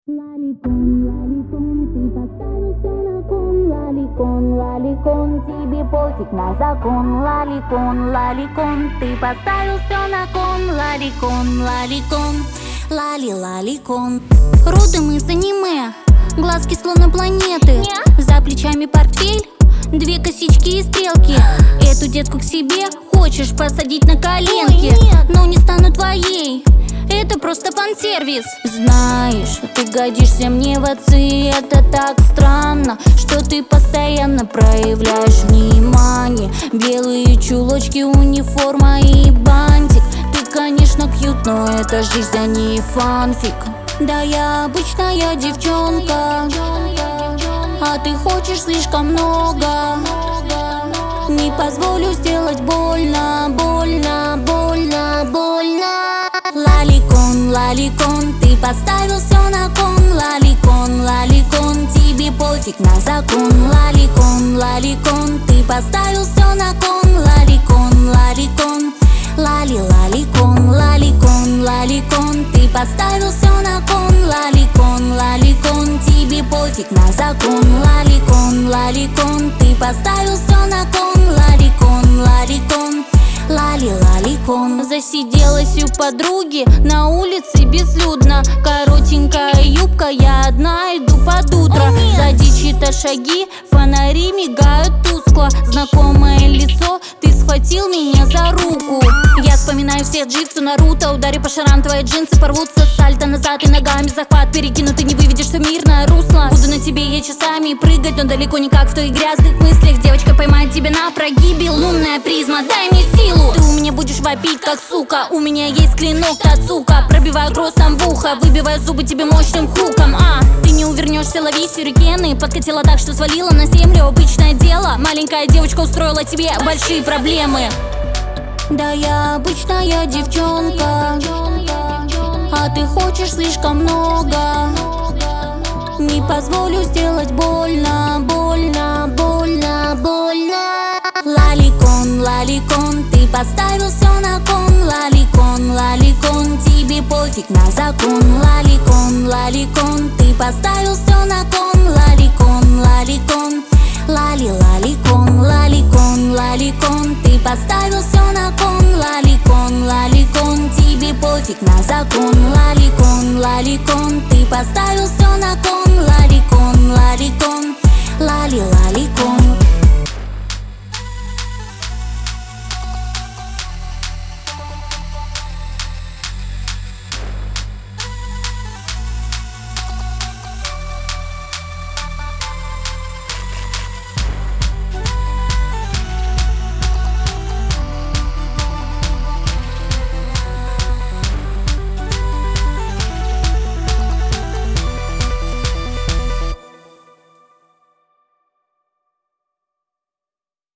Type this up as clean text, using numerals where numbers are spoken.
Лаликон, лаликон, ты поставил все на кон. Лаликон, лаликон, тебе пофиг на закон. Лаликон, лаликон, ты поставил все на кон. Лаликон, лаликон, лали-лаликон. Родом из аниме, глазки словно планеты. За плечами портфель, две косички и стрелки. Эту детку к себе хочешь посадить на коленки, но не стану твоей, это просто фан-сервис. Знаешь, ты годишься мне в отцы. Это так странно, что ты постоянно проявляешь внимание. Белые чулочки, униформа и бантик. Ты, конечно, кьют, но это жизнь, а не фанфик. Да я обычная девчонка, а ты хочешь слишком много. Не позволю сделать больно, больно, больно, больно. Лаликон, лаликон, ты поставил все на кон. Лаликон, лаликон, тебе пофиг на закон. Лаликон, лаликон, ты поставил все на кон. Лаликон, лаликон, лали-лаликон. Лаликон, лаликон, ты поставил все на кон. Лаликон, лаликон, тебе пофиг на закон. Лаликон, лаликон, ты поставил все на кон. Лаликон, лаликон, лали-лаликон. Засиделась у подруги, на улице безлюдно. Коротенькая юбка, я одна иду под утро. Сзади чьи-то шаги, фонари мигают тускло. Знакомое лицо, ты схватил меня за руку. Я вспоминаю все джитсу, Наруто. Ударю по шарам, твои джинсы порвутся. Сальто назад и ногами захват перекину. Ты не выведешь все мирное русло. Буду на тебе я часами прыгать, но далеко не как в твоих грязных мыслях. Девочка поймает тебя на прогибе, лунная призма, дай мне силу. Ты у меня будешь вопить как сука. У меня есть клинок Тацука. Пробиваю кроссом в ухо, выбиваю зубы тебе мощным хуком. Ты не увернешься, лови сюрикены. Подкатила так, что свалила на землю, обычное дело. Маленькая девочка устроила тебе большие проблемы. Да я обычная девчонка, а ты хочешь слишком много. Не позволю сделать больно, больно, больно, больно. Лаликон, лаликон, ты поставил все на кон. Лаликон, лаликон, тебе пофиг на закон. Лаликон, лаликон, ты поставил все на кон. Лаликон, лаликон, лали-лаликон. Лаликон, лаликон, ты поставил все на кон. Лаликон, лаликон, тебе пофиг на закон. Лаликон, лаликон, ты поставил все на кон. Лаликон, лаликон, лали-лаликон.